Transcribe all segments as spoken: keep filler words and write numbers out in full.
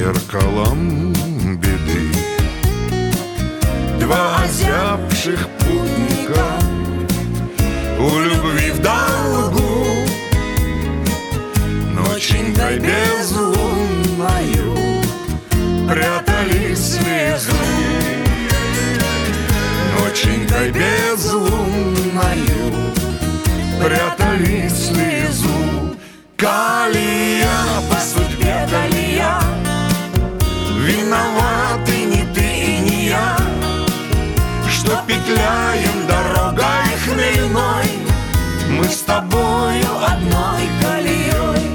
зеркалом беды. Два озябших путника у любви в долгу, ноченькой безлунною прятали слезу. Ноченькой безлунною прятали слезу. Калия, по судьбе Калия, виноваты не ты и не я, что петляем дорогой хмельной, мы с тобою одной колеей.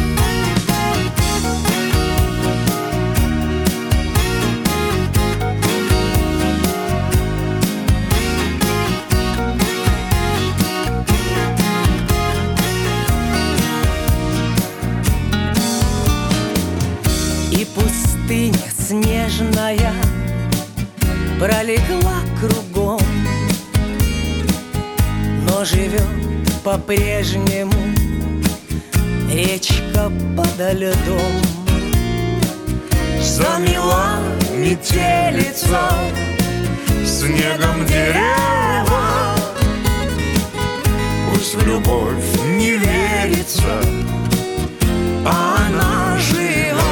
И пустыня снежная пролегла кругом, но живет по-прежнему речка подо льдом. Замела метелица снегом дерева, пусть в любовь не верится, а она жива.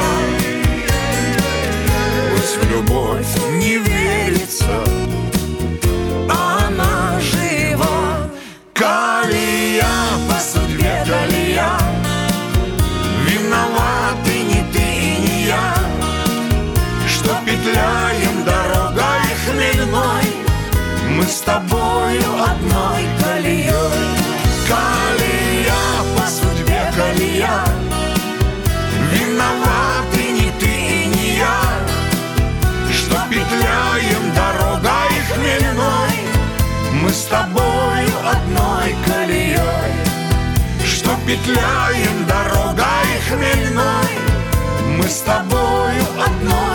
Пусть в любовь не верится, а она жива. Калия, по судьбе Калия, виноваты не ты и не я, что петляем дорогой хмельной, мы с тобою одной колеей. Калия, по судьбе Калия, виноваты не ты и не я, что петляем дорогой хмельной, мы с тобою одной колеей. Что петляем дорогой хмельной, мы с тобою одной